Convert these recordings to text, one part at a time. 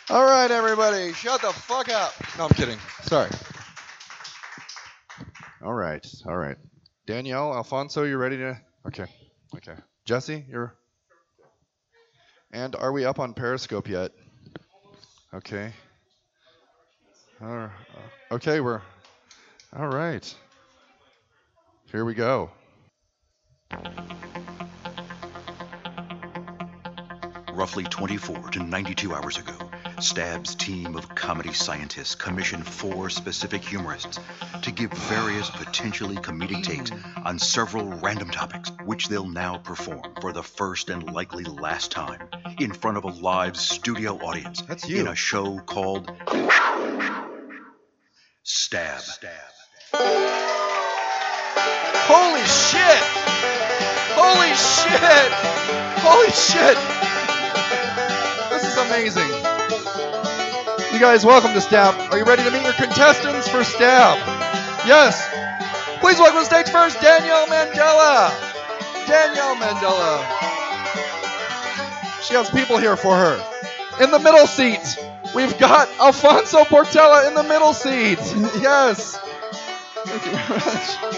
All right, everybody, shut the fuck up. No, I'm kidding. Sorry. All right, all right. Danielle, Alfonso, you ready to? Okay, okay. Jesse, you're. And are we up on Periscope yet? Okay. Uh, okay, we're. All right. Here we go. Roughly 24 to 92 hours ago, Stab's team of comedy scientists commissioned 4 specific humorists to give various potentially comedic takes on several random topics, which they'll now perform for the first and likely last time in front of a live studio audience. That's you. In a show called Stab. Holy shit! Holy shit! Holy shit! This is amazing. You guys, welcome to Stab. Are you ready to meet your contestants for Stab? Yes. Please welcome to stage first, Danielle Mandela. Danielle Mandela. She has people here for her. In the middle seat, we've got Alfonso Portela in the middle seat. Yes. Thank you very much.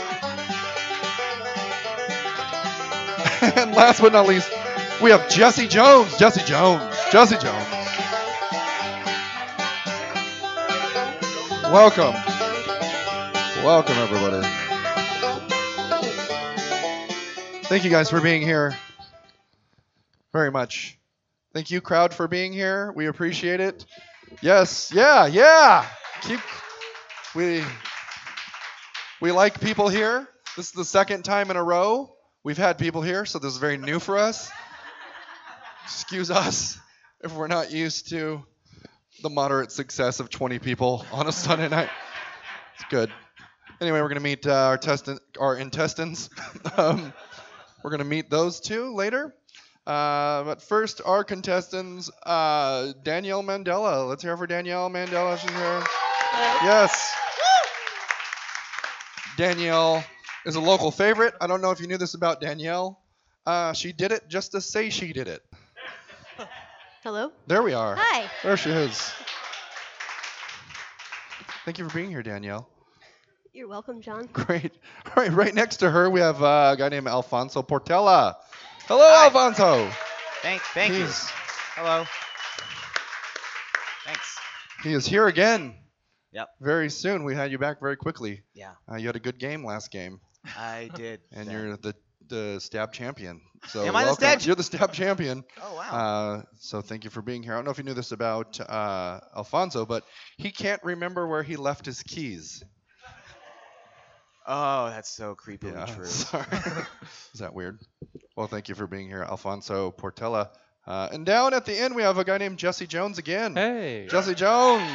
And last but not least, we have Jesse Jones. Jesse Jones. Jesse Jones. Welcome. Welcome, everybody. Thank you guys for being here. Very much. Thank you, crowd, for being here. We appreciate it. Yes. Yeah. We like people here. This is the second time in a row we've had people here, so this is very new for us. Excuse us if we're not used to the moderate success of 20 people on a Sunday night. It's good. Anyway, we're going to meet our intestines. We're going to meet those two later. But first, our contestants, Danielle Mandela. Let's hear it for Danielle Mandela. She's here. Yes. Danielle is a local favorite. I don't know if you knew this about Danielle. She did it just to say she did it. Hello? There we are. Hi. There she is. Thank you for being here, Danielle. You're welcome, John. Great. All right, right next to her, we have a guy named Alfonso Portela. Hello, Hi. Alfonso. Thank you. Hello. Thanks. He is here again. Yep. Very soon. We had you back very quickly. Yeah, You had a good game last game, I did. and that. you're the stab champion. So Am I the welcome. stab- You're the stab champion. Oh, wow. So thank you for being here. I don't know if you knew this about Alfonso, but he can't remember where he left his keys. Oh, that's so creepily true. Sorry. Is that weird? Well, thank you for being here, Alfonso Portela. And down at the end, we have a guy named Jesse Jones again. Hey. Jesse Jones.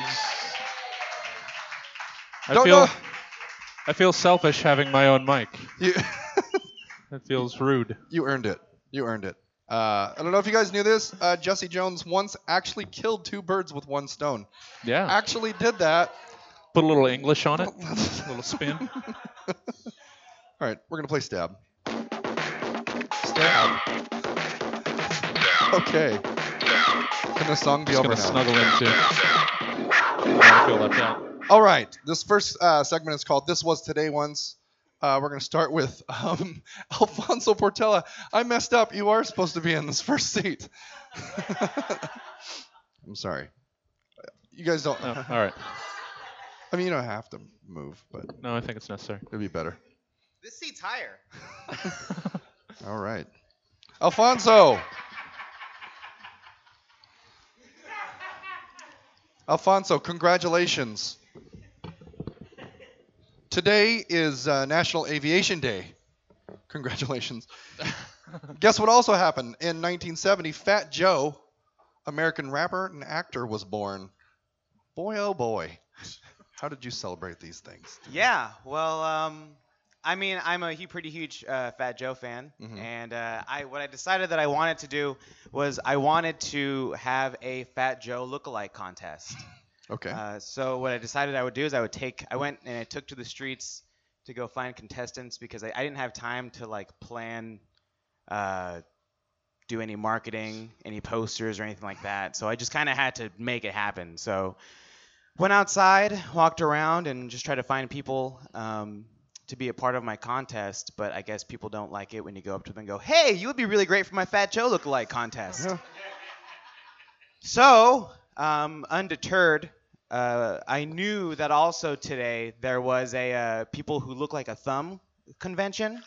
I feel selfish having my own mic. You, It feels rude. you earned it. I don't know if you guys knew this. Jesse Jones once actually killed 2 birds with 1 stone. Yeah. Actually did that. Put a little English on it. A little spin. All right, we're going to play Stab. Stab. Okay. Can the song be Just over gonna now? snuggle into. I don't want to feel left out. All right. This first segment is called This Was Today Once. We're going to start with Alfonso Portela. I messed up. You are supposed to be in this first seat. I'm sorry. You guys don't. Oh, all right. I mean, you don't have to move, but No, I think it's necessary. it'd be better. This seat's higher. All right. Alfonso. Alfonso, congratulations. Today is National Aviation Day. Congratulations. Guess what also happened? In 1970, Fat Joe, American rapper and actor, was born. Boy, oh boy. How did you celebrate these things? Yeah, well, I mean, I'm a pretty huge Fat Joe fan, Mhm. and what I decided that I wanted to do was I wanted to have a Fat Joe lookalike contest. Okay. So what I decided I would do is I went and I took to the streets to go find contestants because I didn't have time to like plan do any marketing, any posters or anything like that. So I just kind of had to make it happen. So went outside, walked around, and just tried to find people to be a part of my contest. But I guess people don't like it when you go up to them and go, "Hey, you would be really great for my Fat Joe lookalike contest." Yeah. So, undeterred, I knew that also today there was a people who look like a thumb convention.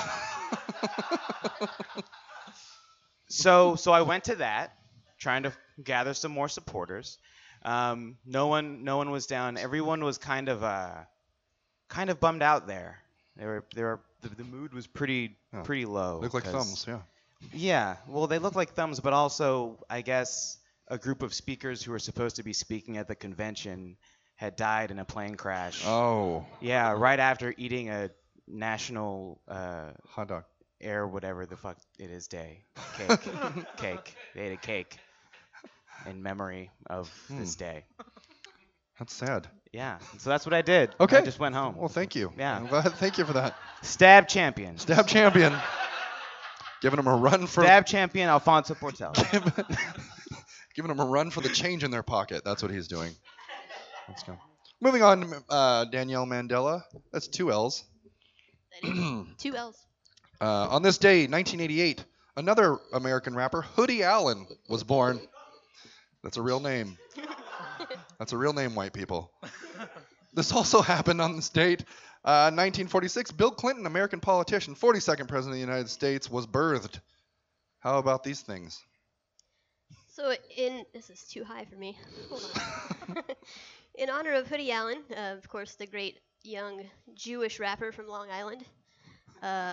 So I went to that, trying to gather some more supporters. No one was down. Everyone was kind of bummed out there. The mood was pretty low. Look like 'cause- thumbs, yeah. Yeah, well, they look like thumbs, but also, I guess, a group of speakers who were supposed to be speaking at the convention had died in a plane crash. Oh, Yeah, right after eating a national hot dog. air whatever the fuck it is day. Cake. Cake. They ate a cake in memory of this day. That's sad. Yeah, so that's what I did. Okay. I just went home. Well, thank you. Yeah. I'm glad. Thank you for that. Stab champion. Stab champion. Giving him a run for Stab champion Alfonso Portel. giving them a run for the change in their pocket. That's what he's doing. Let's go. Moving on, Danielle Mandela. That's 2 L's. That is 2 L's. On this day, 1988, another American rapper, Hoodie Allen, was born. That's a real name. That's a real name, white people. This also happened on this date. 1946, Bill Clinton, American politician, 42nd president of the United States, was birthed. How about these things? So this is too high for me. Hold on. In honor of Hoodie Allen, of course, the great young Jewish rapper from Long Island, I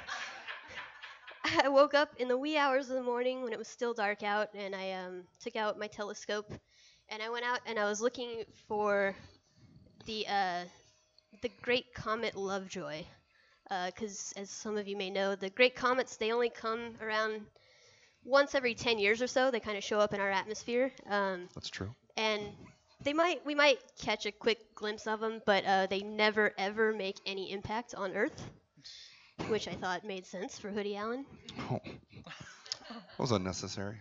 woke up in the wee hours of the morning when it was still dark out, and I took out my telescope, and I went out and I was looking for the Great Comet Lovejoy, because as some of you may know, the Great Comets, they only come around once every 10 years or so. They kind of show up in our atmosphere. That's true. And we might catch a quick glimpse of them, but they never ever make any impact on Earth, which I thought made sense for Hoodie Allen. Oh. That was unnecessary.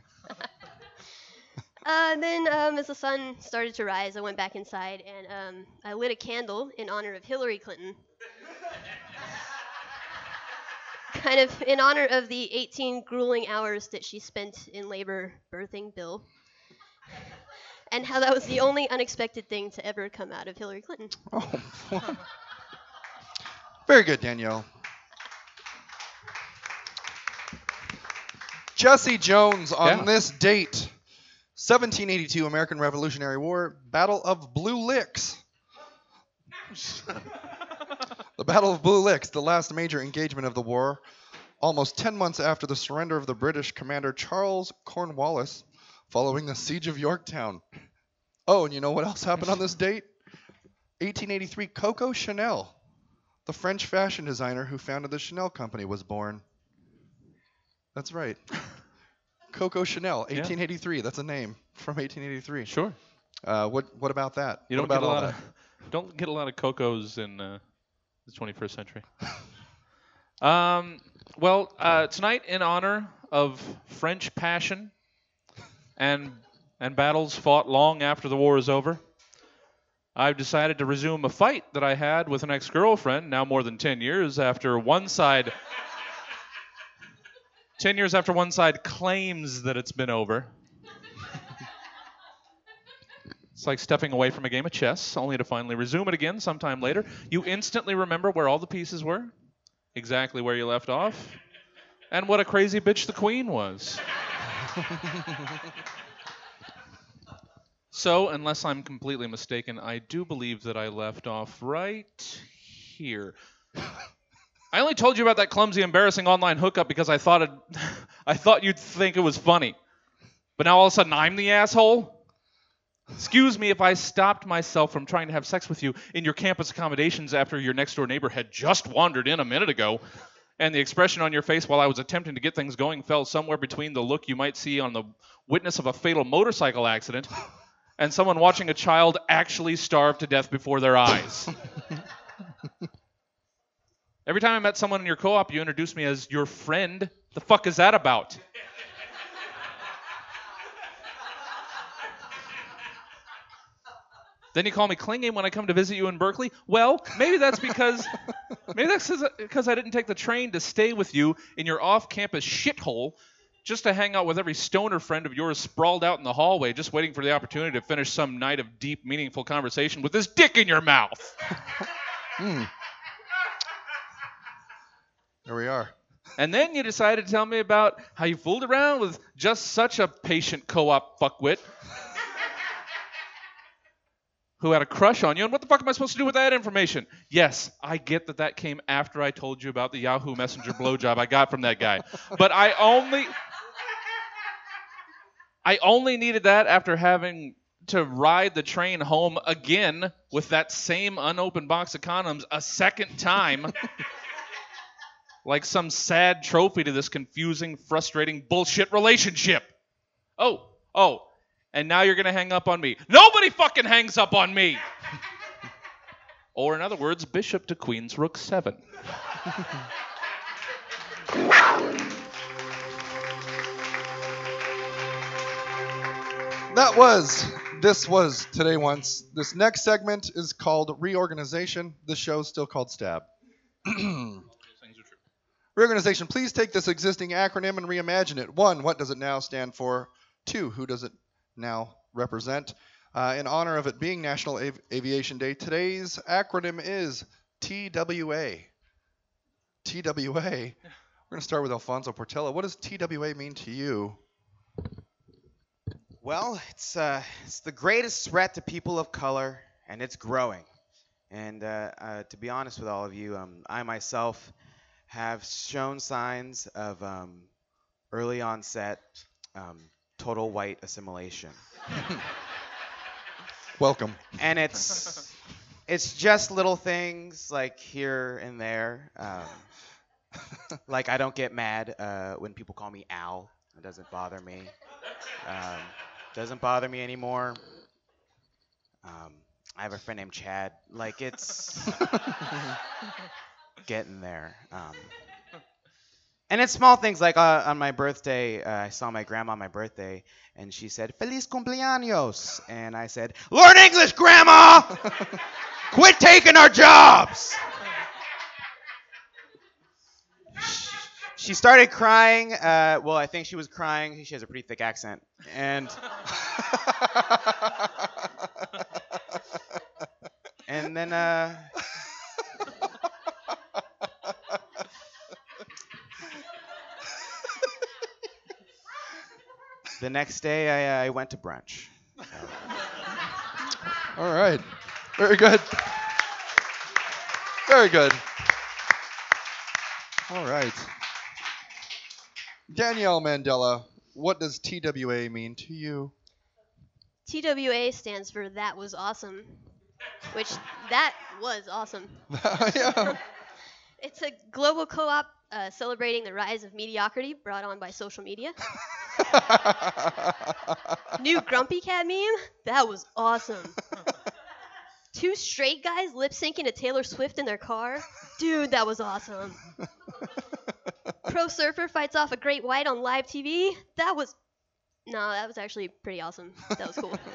Then as the sun started to rise, I went back inside and I lit a candle in honor of Hillary Clinton. Kind of in honor of the 18 grueling hours that she spent in labor birthing Bill. And how that was the only unexpected thing to ever come out of Hillary Clinton. Oh. Very good, Danielle. Jesse Jones on this date. 1782, American Revolutionary War, Battle of Blue Licks. The Battle of Blue Licks, the last major engagement of the war, almost 10 months after the surrender of the British commander Charles Cornwallis following the Siege of Yorktown. Oh, and you know what else happened on this date? 1883, Coco Chanel, the French fashion designer who founded the Chanel Company, was born. That's right. Coco Chanel, 1883. That's a name from 1883. Sure. What about that? You What don't about get a all lot that? don't get a lot of Cocos in the 21st century. Tonight in honor of French passion and battles fought long after the war is over, I've decided to resume a fight that I had with an ex-girlfriend now more than 10 years after one side 10 years after one side claims that it's been over. It's like stepping away from a game of chess, only to finally resume it again sometime later. You instantly remember where all the pieces were, exactly where you left off, and what a crazy bitch the queen was. So, unless I'm completely mistaken, I do believe that I left off right here. I only told you about that clumsy, embarrassing online hookup because I thought you'd think it was funny. But now all of a sudden I'm the asshole? Excuse me if I stopped myself from trying to have sex with you in your campus accommodations after your next-door neighbor had just wandered in a minute ago, and the expression on your face while I was attempting to get things going fell somewhere between the look you might see on the witness of a fatal motorcycle accident and someone watching a child actually starve to death before their eyes. Every time I met someone in your co-op, you introduced me as your friend. The fuck is that about? Then you call me clinging when I come to visit you in Berkeley. Well, maybe that's because I didn't take the train to stay with you in your off-campus shithole just to hang out with every stoner friend of yours sprawled out in the hallway just waiting for the opportunity to finish some night of deep, meaningful conversation with this dick in your mouth. There we are. And then you decided to tell me about how you fooled around with just such a patient co-op fuckwit who had a crush on you. And what the fuck am I supposed to do with that information? Yes, I get that came after I told you about the Yahoo Messenger blowjob I got from that guy. But I only needed that after having to ride the train home again with that same unopened box of condoms a second time. Like some sad trophy to this confusing, frustrating bullshit relationship. Oh, and now you're going to hang up on me. Nobody fucking hangs up on me. Or in other words, bishop to queen's rook 7. This was Today Once. This next segment is called Reorganization. This show's still called Stab. Reorganization, please take this existing acronym and reimagine it. 1, what does it now stand for? 2, who does it now represent? In honor of it being National Aviation Day, today's acronym is TWA. TWA. We're going to start with Alfonso Portela. What does TWA mean to you? Well, it's the greatest threat to people of color, and it's growing. And to be honest with all of you, I myself have shown signs of early onset total white assimilation. Welcome. And it's just little things like here and there. Like I don't get mad when people call me Al. It doesn't bother me. Doesn't bother me anymore. I have a friend named Chad. Like it's getting there. And it's small things like on my birthday, I saw my grandma on my birthday, and she said, "Feliz cumpleaños." And I said, "Learn English, Grandma! Quit taking our jobs!" She started crying. Well, I think she was crying. She has a pretty thick accent. And then the next day I went to brunch. All right. Very good. Very good. All right. Danielle Mandela, what does TWA mean to you? TWA stands for That Was Awesome, which that was awesome. Yeah. It's a global co-op celebrating the rise of mediocrity brought on by social media. New Grumpy Cat meme? That was awesome. 2 straight guys lip-syncing to Taylor Swift in their car? Dude, that was awesome. Pro surfer fights off a great white on live TV? That was actually pretty awesome. That was cool.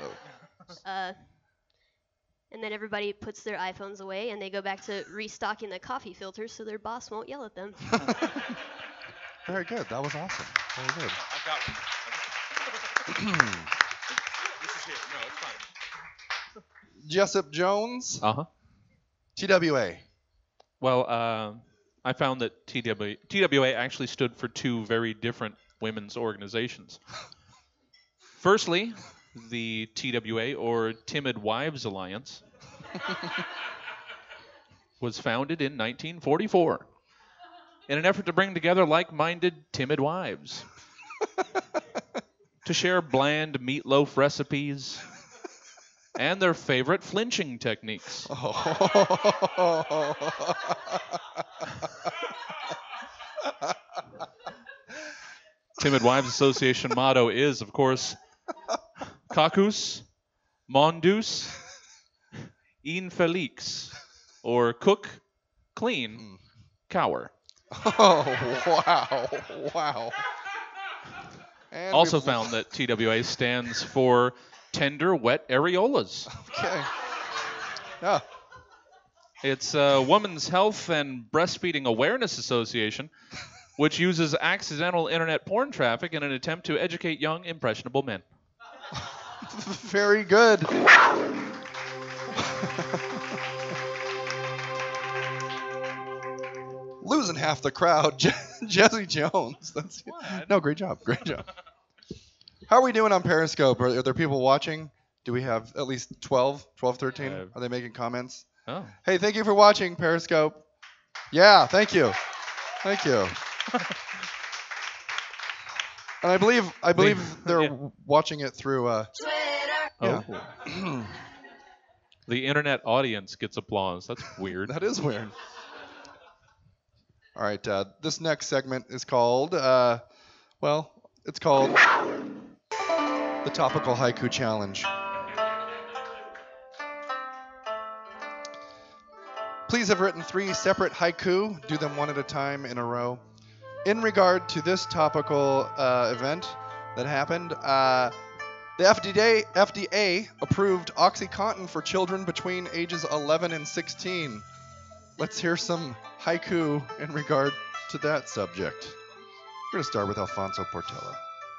And then everybody puts their iPhones away and they go back to restocking the coffee filters so their boss won't yell at them. Very good. That was awesome. Very good. I've got one. This is here. No, it's fine. Jessup Jones, Uh-huh. TWA. Well, I found that TWA actually stood for 2 very different women's organizations. Firstly, the TWA, or Timid Wives Alliance, was founded in 1944 in an effort to bring together like-minded timid wives to share bland meatloaf recipes and their favorite flinching techniques. Timid Wives Association motto is, of course, Cacus, Mondus, Infelix, or cook, clean, cower. Oh, wow. And Also found that TWA stands for tender, wet areolas. Okay. Yeah. It's Women's Health and Breastfeeding Awareness Association, which uses accidental internet porn traffic in an attempt to educate young, impressionable men. Very good. Losing half the crowd, Jesse Jones. No, great job. Great job. How are we doing on Periscope? Are there people watching? Do we have at least 12, 13? Are they making comments? Oh. Hey, thank you for watching Periscope. Yeah, thank you. Thank you. And I believe they're watching it through Oh. The internet audience gets applause. That's weird. That is weird. All right, this next segment is called, it's called the Topical Haiku Challenge. Please have written 3 separate haiku. Do them one at a time in a row. In regard to this topical event that happened, the FDA approved OxyContin for children between ages 11 and 16. Let's hear some haiku in regard to that subject. We're going to start with Alfonso Portela.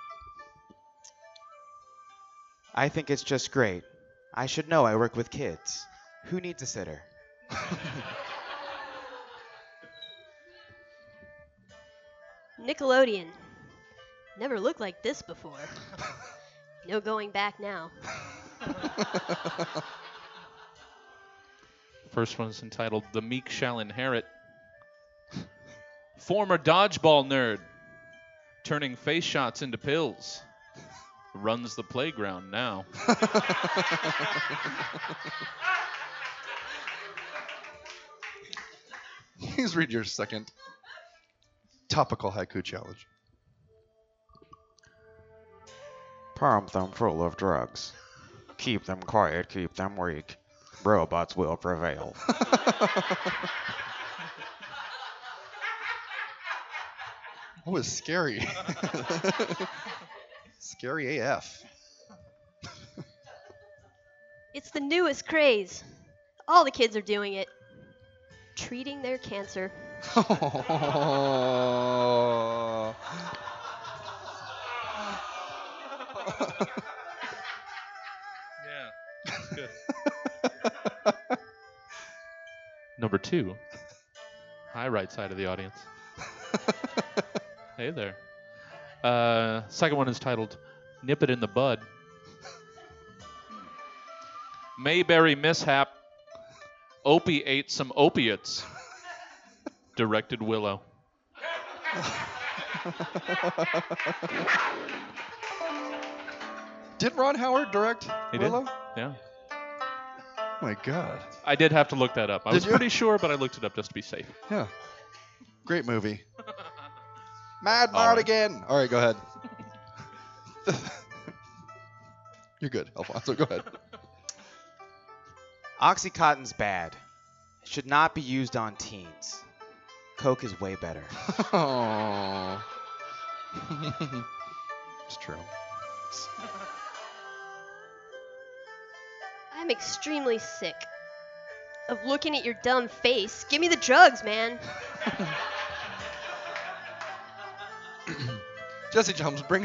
I think it's just great. I should know I work with kids. Who needs a sitter? Nickelodeon. Never looked like this before. No going back now. First one is entitled The Meek Shall Inherit. Former dodgeball nerd, turning face shots into pills, runs the playground now. Please read your second topical haiku challenge. Pump them full of drugs. Keep them quiet, keep them weak. Robots will prevail. That was scary. Scary AF. It's the newest craze. All the kids are doing it. Treating their cancer. Yeah, that's good. Number 2. Hi, right side of the audience. Hey there. Second one is titled Nip It in the Bud. Mayberry mishap. Opie ate some opiates. Directed Willow. Did Ron Howard direct He did. Willow? Yeah. Oh my God. I did have to look that up. I Did was you? pretty sure, but I looked it up just to be safe. Yeah. Great movie. Mad All right. Mardigan. All right, go ahead. You're good, Alfonso. Go ahead. Oxycontin's bad. Should not be used on teens. Coke is way better. Oh. It's true. I'm extremely sick of looking at your dumb face. Give me the drugs, man. Jesse Jones, bring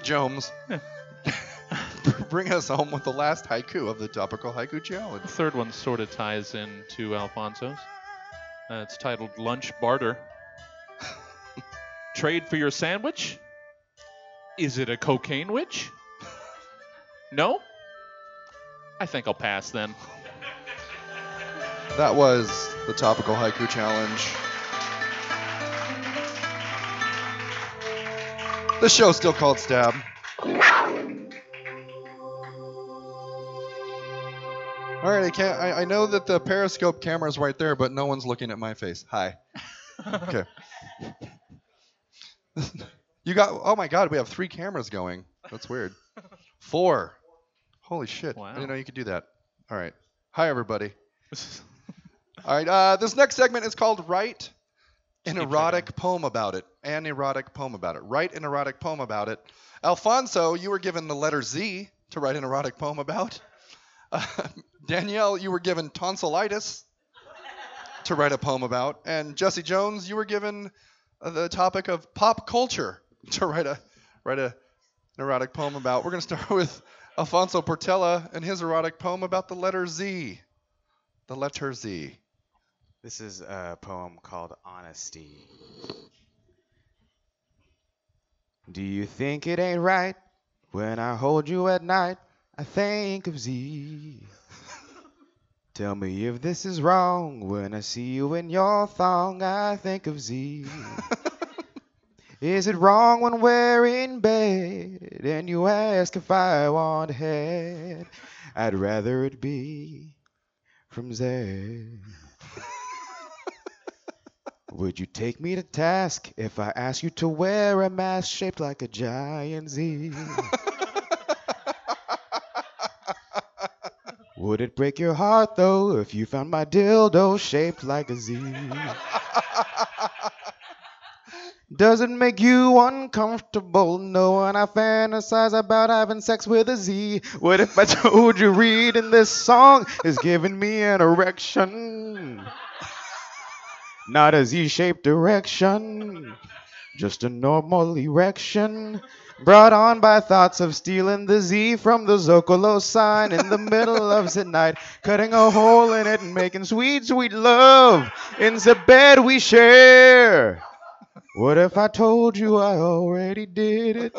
us home with the last haiku of the topical haiku challenge. The third one sort of ties into Alfonso's. It's titled Lunch Barter. Trade for your sandwich? Is it a cocaine witch? No? I think I'll pass then. That was the topical haiku challenge. The show's still called Stab. All right, I know that the Periscope camera's right there, but no one's looking at my face. Hi. Okay. You got, oh my God, we have 3 cameras going. That's weird. 4. Holy shit. Wow. I didn't know you could do that. All right. Hi, everybody. All right, this next segment is called Write an Keep Erotic Poem About It. An erotic poem about it. Write an erotic poem about it. Alfonso, you were given the letter Z to write an erotic poem about. Uh, Danielle, you were given tonsillitis to write a poem about, and Jesse Jones, you were given the topic of pop culture to write an erotic poem about. We're going to start with Alfonso Portela and his erotic poem about the letter Z. The letter Z. This is a poem called Honesty. Do you think it ain't right when I hold you at night? I think of Z. Tell me if this is wrong when I see you in your thong. I think of Z. Is it wrong when we're in bed and you ask if I want head? I'd rather it be from Z. Would you take me to task if I ask you to wear a mask shaped like a giant Z? Would it break your heart though if you found my dildo shaped like a Z? Does it make you uncomfortable knowing I fantasize about having sex with a Z? What if I told you reading this song is giving me an erection? Not a Z-shaped erection, just a normal erection. Brought on by thoughts of stealing the Z from the Zocalo sign in the middle of the night, cutting a hole in it and making sweet, sweet love in the bed we share. What if I told you I already did it?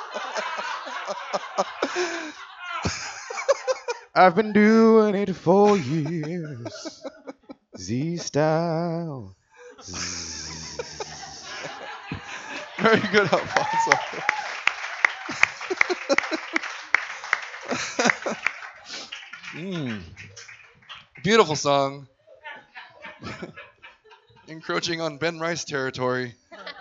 I've been doing it for years. Z-style. Very good, Alfonso. Beautiful song. Encroaching on Ben Rice territory.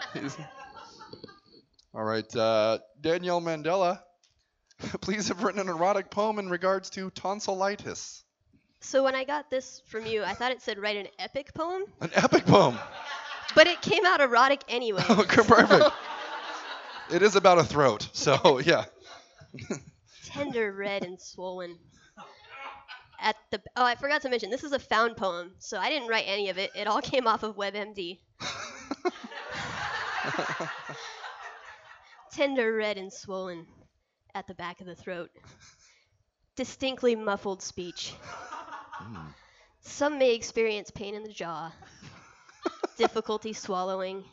All right, Danielle Mandela, please have written an erotic poem in regards to tonsillitis. So when I got this from you, I thought it said write an epic poem, An epic poem. but it came out erotic anyway. Okay, perfect. It is about a throat, so yeah. Tender, red, and swollen. I forgot to mention, this is a found poem, so I didn't write any of it. It all came off of WebMD. Tender, red, and swollen at the back of the throat. Distinctly muffled speech. Some may experience pain in the jaw, difficulty swallowing,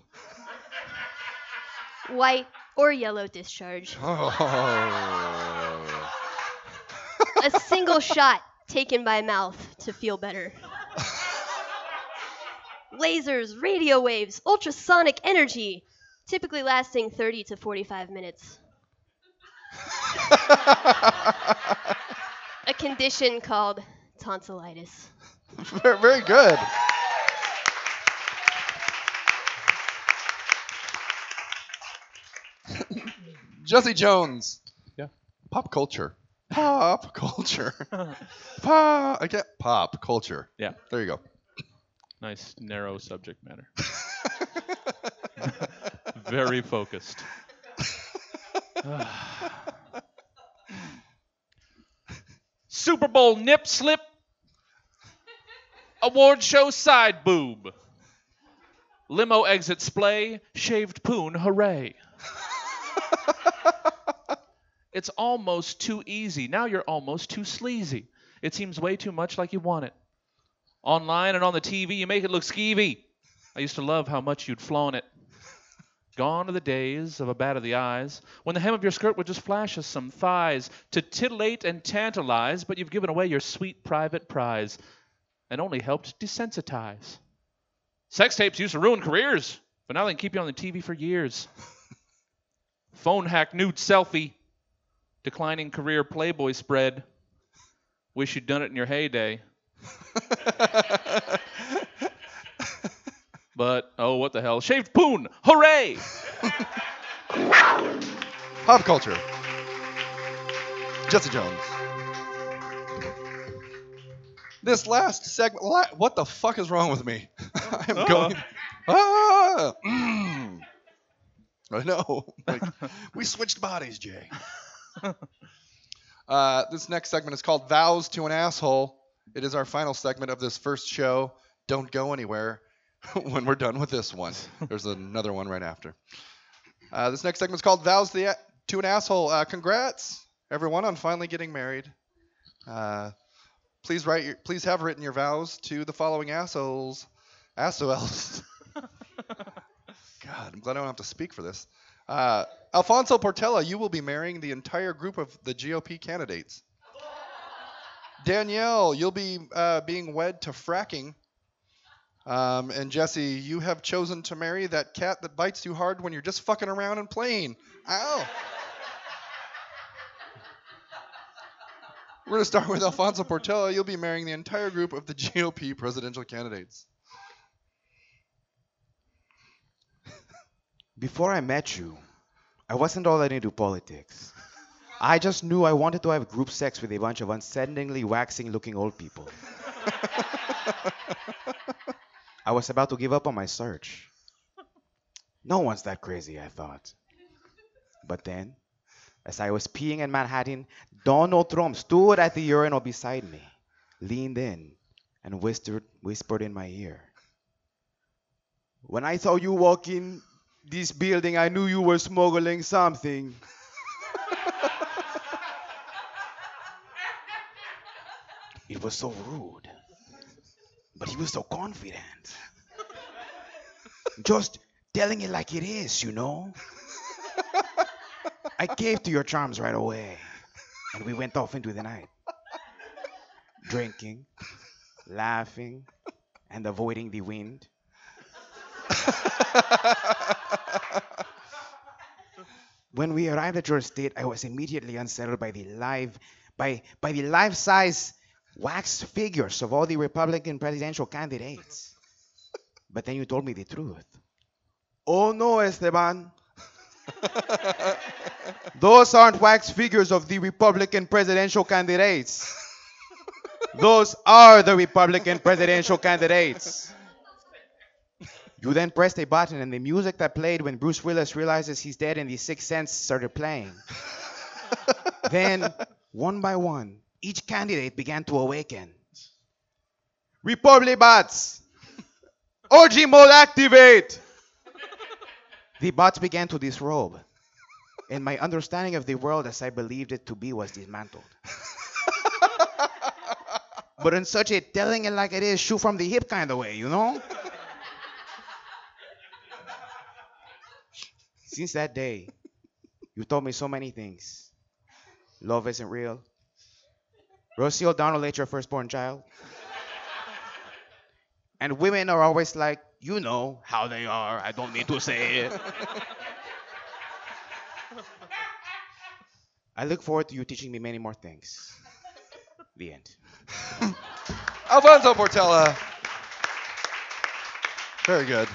white or yellow discharge. Oh. A single shot taken by mouth to feel better. Lasers, radio waves, ultrasonic energy, typically lasting 30 to 45 minutes. A condition called tonsillitis. Very, very good. Jesse Jones. Yeah. Pop culture. Pop culture. Pop culture. Yeah. There you go. Nice narrow subject matter. Very focused. Super Bowl nip slip. Award show side boob. Limo exit splay. Shaved poon, hooray. It's almost too easy. Now you're almost too sleazy. It seems way too much like you want it. Online and on the TV, you make it look skeevy. I used to love how much you'd flaunt it. Gone are the days of a bat of the eyes, when the hem of your skirt would just flash us some thighs to titillate and tantalize, but you've given away your sweet private prize and only helped desensitize. Sex tapes used to ruin careers, but now they can keep you on the TV for years. Phone hack nude selfie, declining career Playboy spread. Wish you'd done it in your heyday. But, oh, what the hell. Shaved poon! Hooray! Pop culture. Jesse Jones. This last segment. What the fuck is wrong with me? I'm going. I know. Like, we switched bodies, Jay. This next segment is called Vows to an Asshole. It is our final segment of this first show. Don't go anywhere when we're done with this one. There's another one right after. This next segment is called Vows to an Asshole. Congrats, everyone, on finally getting married. Please have written your vows to the following assholes. Assholes. God, I'm glad I don't have to speak for this. Alfonso Portela, you will be marrying the entire group of the GOP candidates. Danielle, you'll be being wed to fracking. And Jesse, you have chosen to marry that cat that bites too hard when you're just fucking around and playing. Ow. We're going to start with Alfonso Portela. You'll be marrying the entire group of the GOP presidential candidates. Before I met you, I wasn't all that into politics. I just knew I wanted to have group sex with a bunch of unsettlingly waxing-looking old people. I was about to give up on my search. No one's that crazy, I thought. But then, as I was peeing in Manhattan, Donald Trump stood at the urinal beside me, leaned in, and whispered in my ear. When I saw you walk in this building, I knew you were smuggling something. It was so rude, but he was so confident. Just telling it like it is, you know? I caved to your charms right away, and we went off into the night. Drinking, laughing, and avoiding the wind. When we arrived at your estate, I was immediately unsettled by the life-size wax figures of all the Republican presidential candidates. But then you told me the truth. Oh no, Esteban. Those aren't wax figures of the Republican presidential candidates. Those are the Republican presidential candidates. You then pressed a button and the music that played when Bruce Willis realizes he's dead and The Sixth Sense started playing. Then, one by one, each candidate began to awaken. Republic bots! OG mode activate! The bots began to disrobe, and my understanding of the world as I believed it to be was dismantled. But in such a telling it like it is, shoot from the hip kind of way, you know? Since that day, you told me so many things. Love isn't real. Rosie O'Donnell ate your firstborn child. And women are always like, you know how they are. I don't need to say it. I look forward to you teaching me many more things. The end. Alfonso Portela. Very good.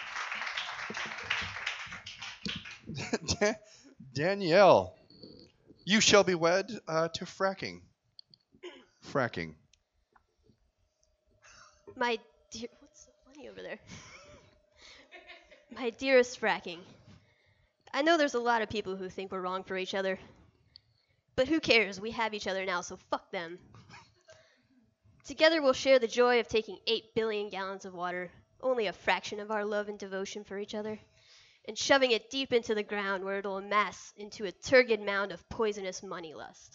Danielle, you shall be wed to fracking. Fracking. My dear, what's so funny over there? My dearest fracking. I know there's a lot of people who think we're wrong for each other. But who cares? We have each other now, so fuck them. Together we'll share the joy of taking 8 billion gallons of water, only a fraction of our love and devotion for each other, and shoving it deep into the ground where it'll amass into a turgid mound of poisonous money lust.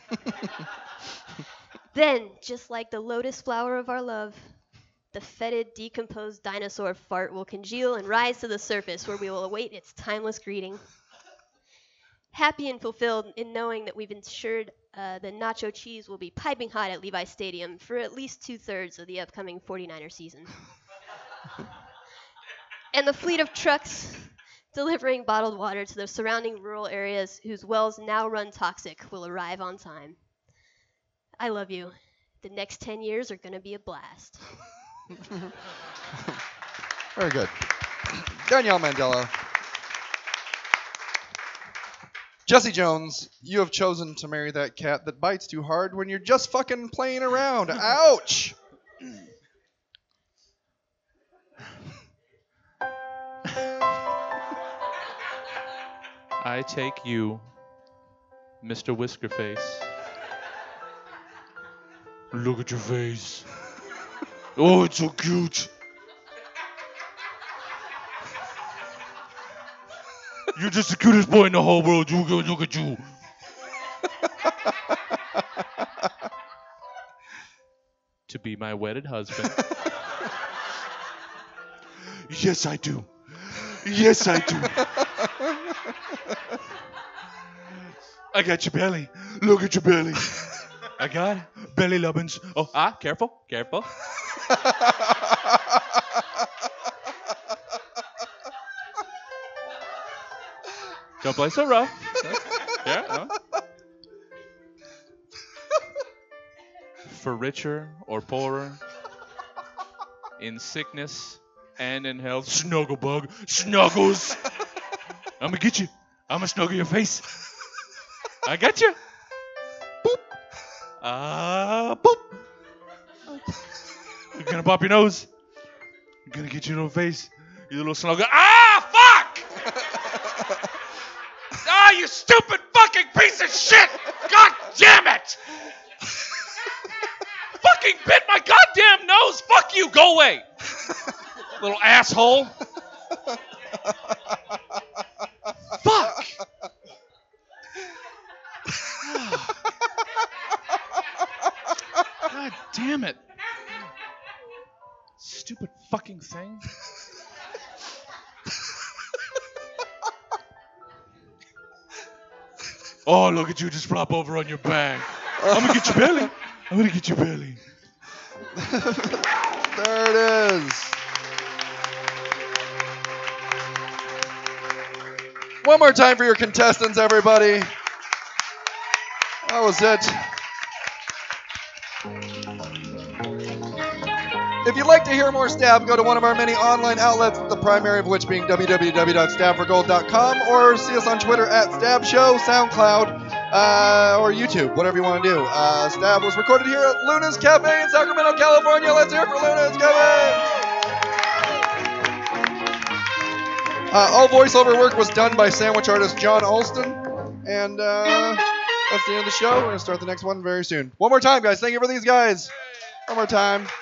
Then, just like the lotus flower of our love, the fetid, decomposed dinosaur fart will congeal and rise to the surface where we will await its timeless greeting. Happy and fulfilled in knowing that we've ensured the nacho cheese will be piping hot at Levi Stadium for at least 2/3 of the upcoming 49er season. And the fleet of trucks delivering bottled water to the surrounding rural areas whose wells now run toxic will arrive on time. I love you. The next 10 years are going to be a blast. Very good. Danielle Mandela. Jesse Jones, you have chosen to marry that cat that bites too hard when you're just fucking playing around. Ouch! I take you, Mr. Whiskerface, Look at your face. Oh, it's so cute. You're just the cutest boy in the whole world. Look at you. To be my wedded husband. Yes, I do. Yes, I do. I got your belly. Look at your belly. I got belly lubbins. Oh, careful, careful. Don't play so rough. Yeah. No. For richer or poorer, in sickness and in health, Snugglebug, Snuggles. I'm gonna get you. I'm gonna snuggle your face. I got you. Boop. Boop. I'm gonna pop your nose. I'm gonna get you in the face. You little snuggle. Fuck! You stupid fucking piece of shit! God damn it! Fucking bit my goddamn nose! Fuck you! Go away! Little asshole! Fuck! God damn it! Stupid fucking thing. Oh, look at you just flop over on your back. I'm gonna get your belly. I'm gonna get your belly. There it is. One more time for your contestants, everybody. That was it. If you'd like to hear more Stab, go to one of our many online outlets, the primary of which being www.stabforgold.com, or see us on Twitter at Stab Show, SoundCloud, or YouTube, whatever you want to do. Stab was recorded here at Luna's Cafe in Sacramento, California. Let's hear it for Luna's Cafe. All voiceover work was done by sandwich artist John Alston. And that's the end of the show. We're going to start the next one very soon. One more time, guys. Thank you for these guys. One more time.